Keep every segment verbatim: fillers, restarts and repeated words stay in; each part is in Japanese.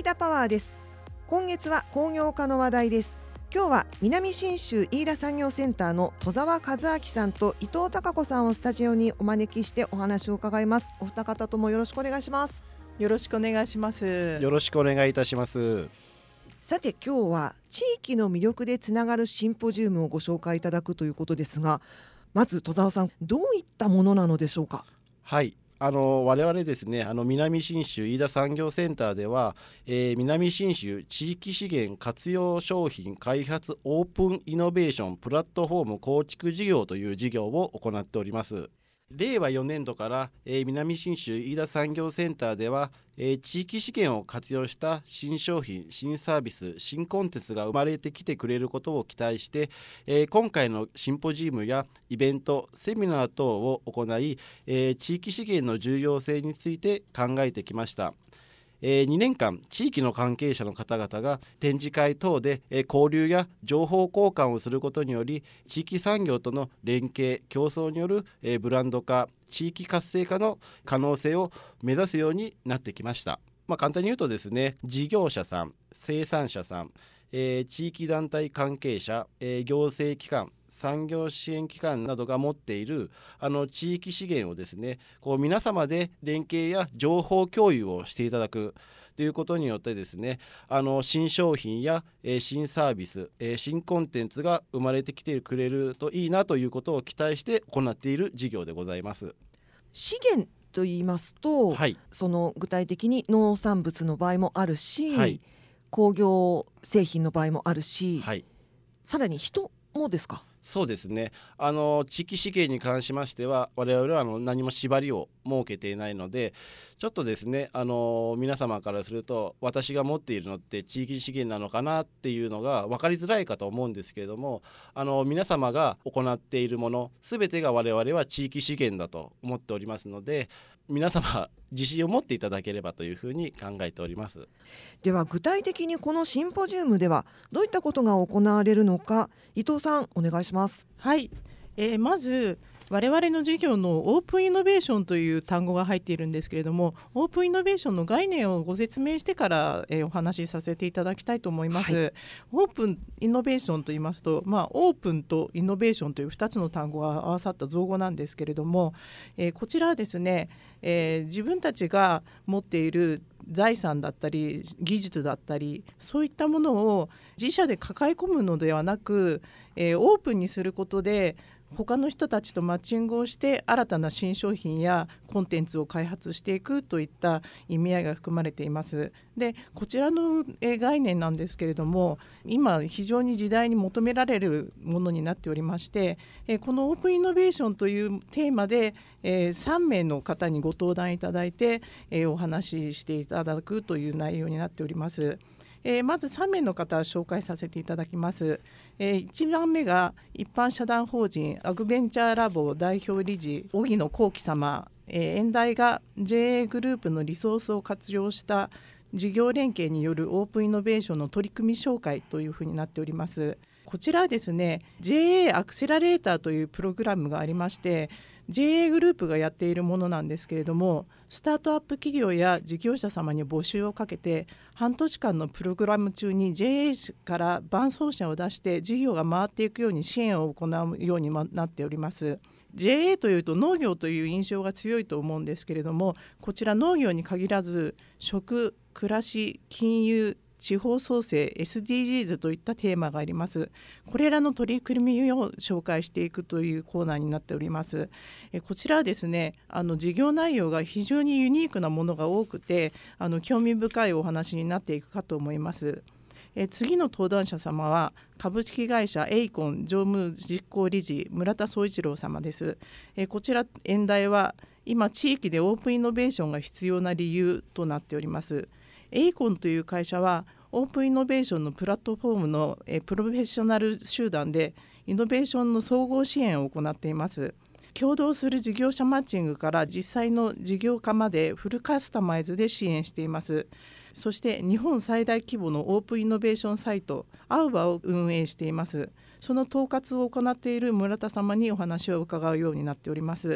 飯田パワーです。今月は工業化の話題です。今日は南信州飯田産業センターの戸沢和明さんと伊藤孝子さんをスタジオにお招きしてお話を伺います。お二方ともよろしくお願いします。 よろしくお願いします。 よろしくお願いいたします。 さて今日は地域の魅力でつながるシンポジウムをご紹介いただくということですが、まず戸沢さん、どういったものなのでしょうか。 はい、あの我々ですね、あの南信州飯田産業センターでは、えー、南信州地域資源活用商品開発オープンイノベーションプラットフォーム構築事業という事業を行っております。れいわよねんどから、えー、南信州飯田産業センターでは、えー、地域資源を活用した新商品、新サービス、新コンテンツが生まれてきてくれることを期待して、えー、今回のシンポジウムやイベント、セミナー等を行い、えー、地域資源の重要性について考えてきました。えー、にねんかん地域の関係者の方々が展示会等で、えー、交流や情報交換をすることにより、地域産業との連携競争による、えー、ブランド化、地域活性化の可能性を目指すようになってきました。まあ、簡単に言うとですね、事業者さん、生産者さん、えー、地域団体関係者、えー、行政機関、産業支援機関などが持っているあの地域資源をですね、こう皆様で連携や情報共有をしていただくということによってですね、あの新商品や、えー、新サービス、えー、新コンテンツが生まれてきてくれるといいなということを期待して行っている事業でございます。 資源と言いますと、はい、その具体的に農産物の場合もあるし、はい、工業製品の場合もあるし、はい、さらに人もですか。 そうですね、あの地域資源に関しましては我々はあの何も縛りを設けていないので、ちょっとですね、あの皆様からすると私が持っているのって地域資源なのかなっていうのが分かりづらいかと思うんですけれども、あの皆様が行っているもの全てが我々は地域資源だと思っておりますので、皆様自信を持っていただければというふうに考えております。 では具体的にこのシンポジウムではどういったことが行われるのか、伊藤さんお願いします。 はい、えー、まず我々の事業のオープンイノベーションという単語が入っているんですけれども、オープンイノベーションの概念をご説明してから、えー、お話しさせていただきたいと思います。はい、オープンイノベーションと言いますと、まあ、オープンとイノベーションというふたつの単語が合わさった造語なんですけれども、えー、こちらはですね、えー、自分たちが持っている財産だったり技術だったり、そういったものを自社で抱え込むのではなく、えー、オープンにすることで他の人たちとマッチングをして新たな新商品やコンテンツを開発していくといった意味合いが含まれています。で、こちらの概念なんですけれども、今非常に時代に求められるものになっておりまして、このオープンイノベーションというテーマでさんめいの方にご登壇いただいてお話ししていただくという内容になっております。えー、まずさんめいの方を紹介させていただきます。えー、いちばんめが一般社団法人アグベンチャーラボ代表理事荻野幸喜様、えー、演題が ジェーエー グループのリソースを活用した事業連携によるオープンイノベーションの取り組み紹介というふうになっております。こちらはですね ジェーエー アクセラレーターというプログラムがありまして、 ジェーエー グループがやっているものなんですけれども、スタートアップ企業や事業者様に募集をかけて半年間のプログラム中に ジェーエー から伴走者を出して事業が回っていくように支援を行うようになっております。 ジェーエー というと農業という印象が強いと思うんですけれども、こちら農業に限らず食、暮らし、金融、地方創生、 エスディージーズ といったテーマがあります。これらの取り組みを紹介していくというコーナーになっております。えこちらはですね、あの事業内容が非常にユニークなものが多くて、あの興味深いお話になっていくかと思います。え次の登壇者様は株式会社エイコン常務実行理事村田総一郎様です。えこちら演題は今地域でオープンイノベーションが必要な理由となっております。エイコンという会社はオープンイノベーションのプラットフォームのえプロフェッショナル集団でイノベーションの総合支援を行っています。共同する事業者マッチングから実際の事業化までフルカスタマイズで支援しています。そして日本最大規模のオープンイノベーションサイトアウバを運営しています。その統括を行っている村田様にお話を伺うようになっております。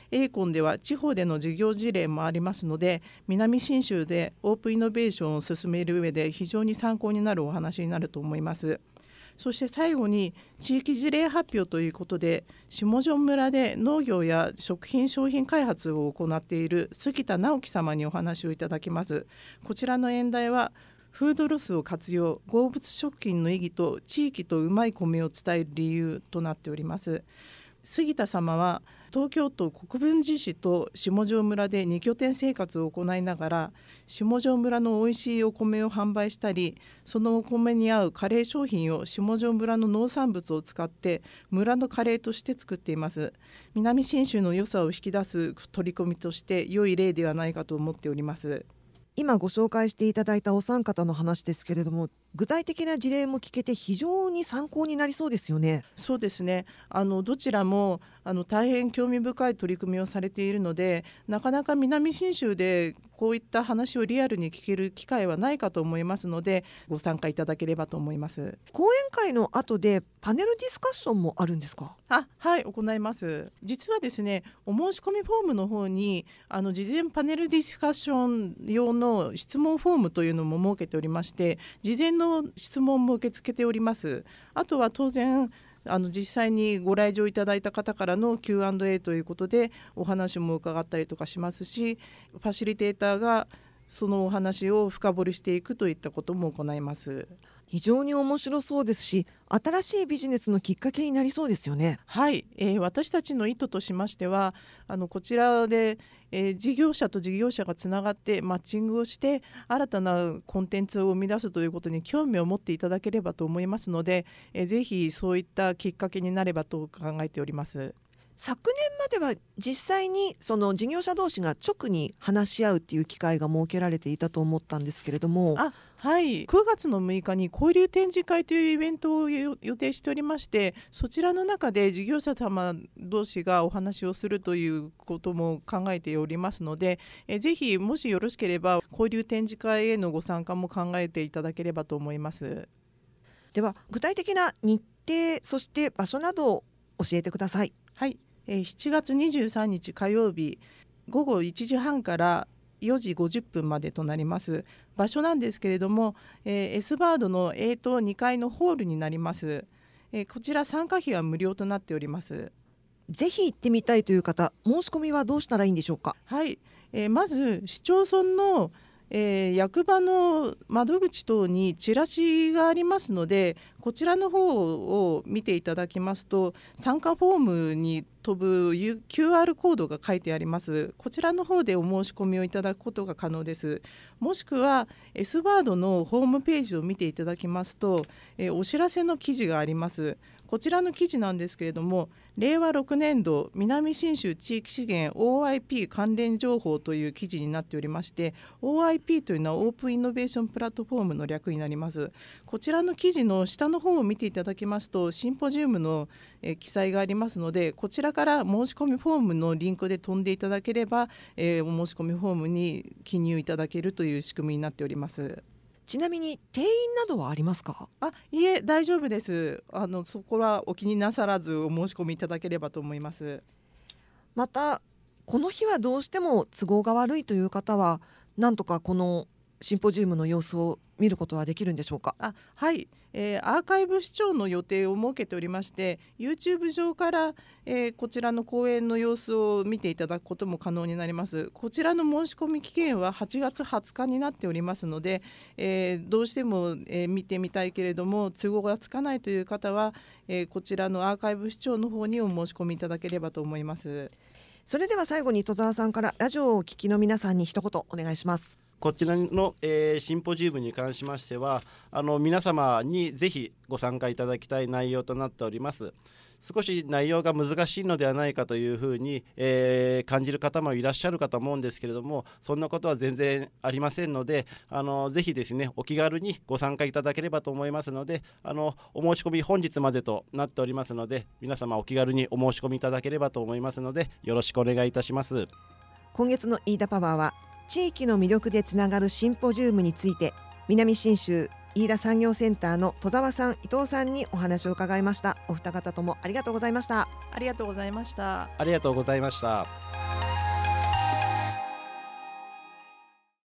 エーコンでは地方での事業事例もありますので、南信州でオープンイノベーションを進める上で非常に参考になるお話になると思います。そして最後に地域事例発表ということで、下條村で農業や食品商品開発を行っている杉田直樹様にお話をいただきます。こちらの演題はフードロスを活用、動物食品の意義と地域とうまい米を伝える理由となっております。杉田様は東京都国分寺市と下條村でに拠点生活を行いながら、下條村のおいしいお米を販売したり、そのお米に合うカレー商品を下條村の農産物を使って村のカレーとして作っています。南信州の良さを引き出す取り組みとして良い例ではないかと思っております。 今ご紹介していただいたお三方の話ですけれども、具体的な事例も聞けて非常に参考になりそうですよね。 そうですね。あのどちらもあの大変興味深い取り組みをされているので、なかなか南信州でこういった話をリアルに聞ける機会はないかと思いますので、ご参加いただければと思います。 講演会の後でパネルディスカッションもあるんですか？ あ、はい、行います。実はですね、お申し込みフォームの方にあの事前パネルディスカッション用の質問フォームというのも設けておりまして、事前の質問も受け付けております。あとは当然あの実際にご来場いただいた方からの キューアンドエー ということでお話も伺ったりとかしますし、ファシリテーターがそのお話を深掘りしていくといったことも行います。 非常に面白そうですし、新しいビジネスのきっかけになりそうですよね。 はい、えー、私たちの意図としましては、あのこちらで、えー、事業者と事業者がつながってマッチングをして新たなコンテンツを生み出すということに興味を持っていただければと思いますので、えー、ぜひそういったきっかけになればと考えております。 昨年までは実際にその事業者同士が直に話し合うっていう機会が設けられていたと思ったんですけれども、 あ、はい、くがつのむいかに交流展示会というイベントを予定しておりまして、そちらの中で事業者様同士がお話をするということも考えておりますので、えぜひもしよろしければ交流展示会へのご参加も考えていただければと思います。 では具体的な日程、そして場所などを教えてください。 はい、えー、しちがつにじゅうさんにち火曜日ごごいちじはんからよじごじゅっぷんまでとなります。場所なんですけれども、えー、S バードの エー 棟にかいのホールになります。えー、こちら参加費は無料となっております。 ぜひ行ってみたいという方、申し込みはどうしたらいいんでしょうか？ はい、えー、まず市町村のえー、役場の窓口等にチラシがありますので、こちらの方を見ていただきますと、参加フォームに飛ぶ キューアール コードが書いてあります。こちらの方でお申し込みをいただくことが可能です。もしくは S バードのホームページを見ていただきますと、えー、お知らせの記事があります。こちらの記事なんですけれども、れいわろくねんど南信州地域資源 オーアイピー 関連情報という記事になっておりまして、 オーアイピー というのはオープンイノベーションプラットフォームの略になります。こちらの記事の下の方を見ていただきますと、シンポジウムの、えー、記載がありますので、こちらから申し込みフォームのリンクで飛んでいただければ、えー、お申し込みフォームに記入いただけるという仕組みになっております。 ちなみに定員などはありますか？ あ、いえ、大丈夫です。あのそこはお気になさらずお申し込みいただければと思います。 またこの日はどうしても都合が悪いという方は、なんとかこのシンポジウムの様子を見ることはできるんでしょうか？ あ、はい、えー、アーカイブ視聴の予定を設けておりまして、 YouTube 上から、えー、こちらの講演の様子を見ていただくことも可能になります。こちらの申し込み期限ははちがつはつかになっておりますので、えー、どうしても、えー、見てみたいけれども都合がつかないという方は、えー、こちらのアーカイブ視聴の方にお申し込みいただければと思います。 それでは最後に戸沢さんからラジオをお聞きの皆さんに一言お願いします。 こちらの、えー、シンポジウムに関しましては、あの皆様にぜひご参加いただきたい内容となっております。少し内容が難しいのではないかというふうに、えー、感じる方もいらっしゃるかと思うんですけれども、そんなことは全然ありませんので、あのぜひですね、お気軽にご参加いただければと思いますので、あのお申し込み本日までとなっておりますので、皆様お気軽にお申し込みいただければと思いますので、よろしくお願いいたします。 今月の飯田パワーは地域の魅力でつながるシンポジウムについて、南信州飯田産業センターの戸沢さん、伊藤さんにお話を伺いました。お二方ともありがとうございました。 ありがとうございました。 ありがとうございました。